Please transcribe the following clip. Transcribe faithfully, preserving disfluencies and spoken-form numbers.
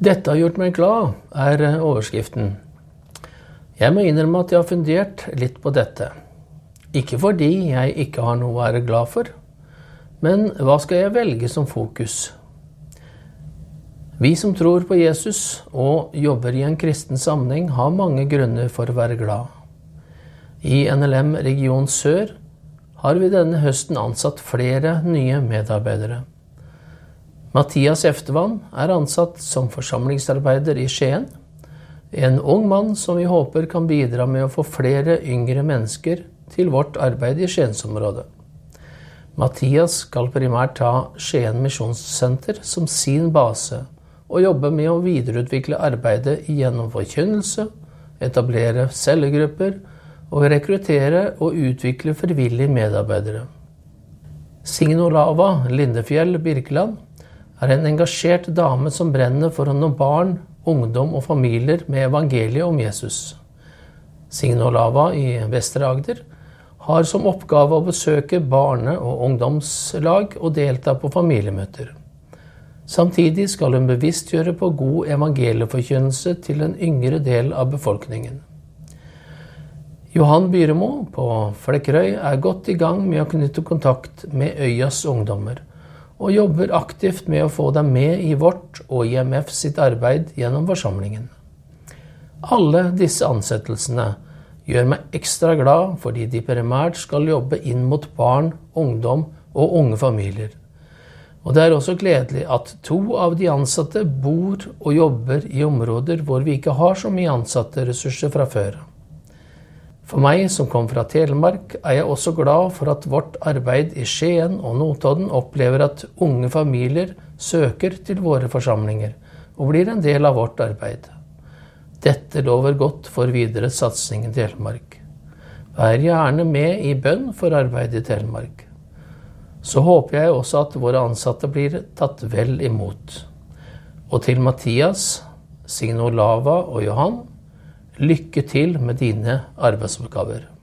Dette har gjort meg glad, er overskriften. Jeg må innrømme at jeg har fundert litt på dette. Ikke fordi jeg ikke har noe å være glad for, men hva skal jeg velge som fokus? Vi som tror på Jesus og jobber i en kristen sammenheng har mange grunner for å være glad. I N L M Region Sør har vi denne høsten ansatt flere nye medarbeidere. Mathias Eftevann er ansatt som forsamlingsarbeider i Skien, en ung mann som vi håper kan bidra med å få flere yngre mennesker til vårt arbeid i Skiensområdet. Mathias skal primært ta Skien Misjonssenter som sin base og jobbe med å videreutvikle arbeidet gjennom forkynnelse, etablere cellegrupper og rekruttere og utvikle frivillige medarbeidere. Signe Olava Lindefjell Birkeland er en engasjert dame som brenner for å nå barn, ungdom og familier med evangeliet om Jesus. Signe Olava i Vestre Agder har som oppgave å besøke barne- og ungdomslag og delta på familiemøter. Samtidig skal hun bevisstgjøre på god evangelieforkynnelse til en yngre del av befolkningen. Johan Byremo på Flekkerøy er godt i gang med å knytte kontakt med øyas ungdommer, og jobber aktivt med å få dem med i vårt og I M F sitt arbeid gjennom forsamlingen. Alle disse ansettelsene gjør meg ekstra glad fordi de primært skal jobbe inn mot barn, ungdom og unge familier. Og det er også gledelig at to av de ansatte bor og jobber i områder hvor vi ikke har så mye ansatte ressurser fra før. For meg som kom fra Telemark er jeg også glad for at vårt arbeid i Skien og Notodden opplever at unge familier søker til våre forsamlinger og blir en del av vårt arbeid. Dette lover godt for videre satsing i Telemark. Vær gjerne med i bønn for arbeid i Telemark. Så håper jeg også at våre ansatte blir tatt vel imot. Og til Mathias, Signe Olava og Johan, lykke til med dine arbeidsoppgaver.